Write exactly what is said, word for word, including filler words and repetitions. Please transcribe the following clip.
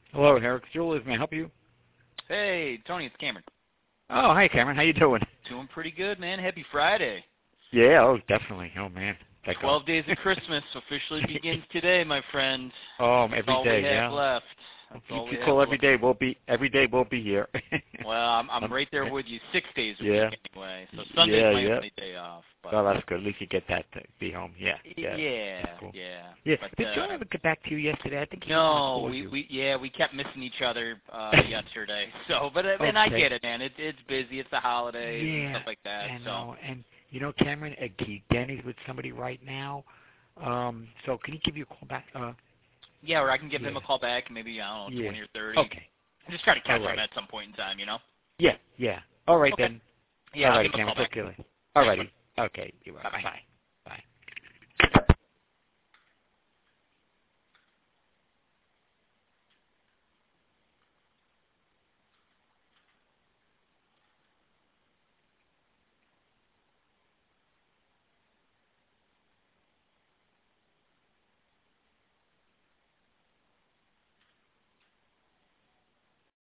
Hello, Eric Julius. May I help you? Hey, Tony, it's Cameron. Oh, hi, Cameron. How you doing? Doing pretty good, man. Happy Friday. Yeah, oh, definitely. Oh, man. That Twelve days of Christmas officially begins today, my friend. Oh, That's every all day, we have yeah. left. That's Keep all we you have cool every left. day. We'll be every day. We'll be here. Well, I'm, I'm um, right there with you. Six days a yeah. week anyway. So Sunday's yeah, my yeah. only day off. But Well, that's good. At least you get that to be home. Yeah. Yeah. yeah, That's cool. yeah. Yeah. But, Did uh, John ever get back to you yesterday? I think he no, called we you. we yeah we kept missing each other uh, yesterday. So, but and I Okay. get it, man. It, it's busy. It's the holidays Yeah. and stuff like that. I So. know. And you know, Cameron, uh, he- Danny's with somebody right now. Um. So can he give you a call back? Uh. Yeah, or I can give Yeah. him a call back, maybe, I don't know, Yeah. twenty or thirty. Okay. And just try to catch All right. him at some point in time, you know? Yeah. Yeah. All right Okay. then. Yeah, All I'll right, give him a Cameron. call back. Talk to you later. All Thanks, righty. Okay. You're welcome. Bye-bye. Bye.